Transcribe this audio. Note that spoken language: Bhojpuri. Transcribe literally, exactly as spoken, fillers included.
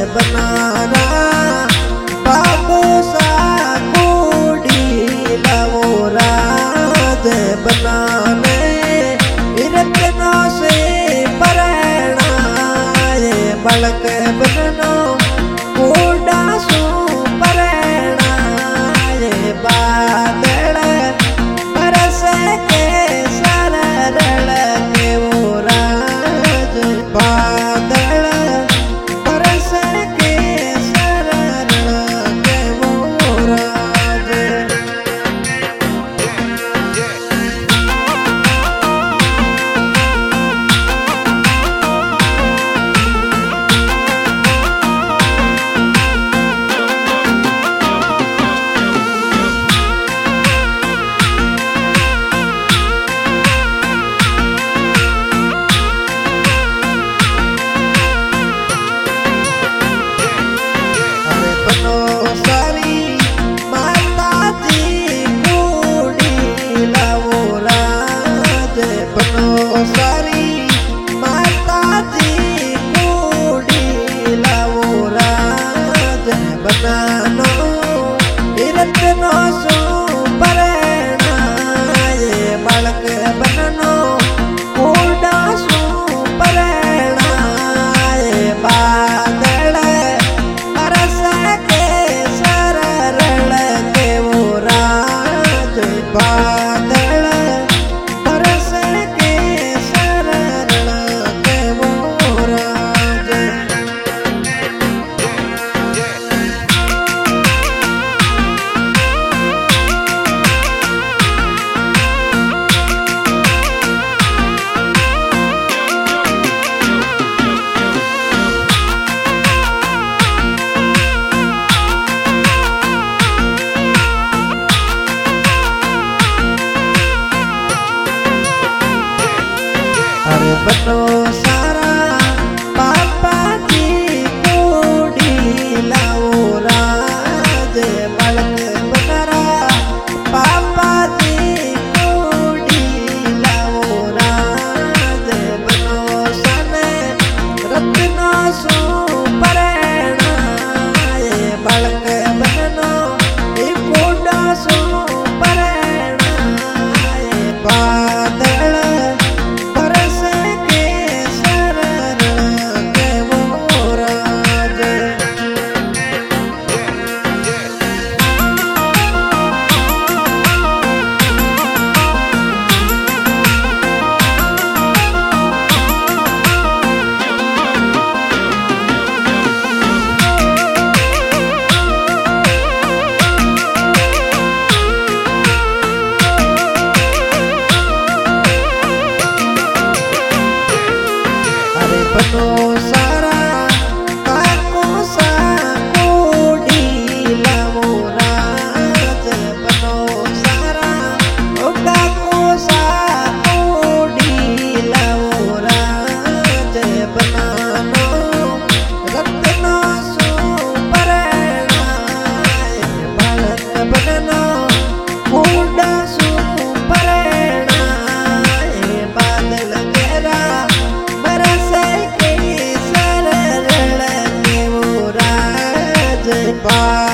बनाना बाबू सा कूड़ी लाओ राज बनाने रत्नों से परेणा बलक बननो कूड़ा सू परेणा बादल बरस के सरल के वो राज बादल बरस के सरल के वो राज। बनानो रत्नों सू परेणा बालक बननो कूड़ा सू परेणा बादल बरस के सरल के वो राज बादल बरस के सरल के वो राज। अरे बनो सारा पापा जी कूड़ी लाओ राज बलक बनरा पापा जी कूड़ी लाओ राज बनो सने रत्नों सू परेणा बलक बननो कूड़ा सू परेणा बादल बनो सारा काको सा कूड़ी लाओ राज बनो सारा काको सा कूड़ी लाओ राज बनानो रत्नों सू परेणा बालक बननो कूड़ा सू परेणा बादल घेरा बरस के सरल के वो राज बा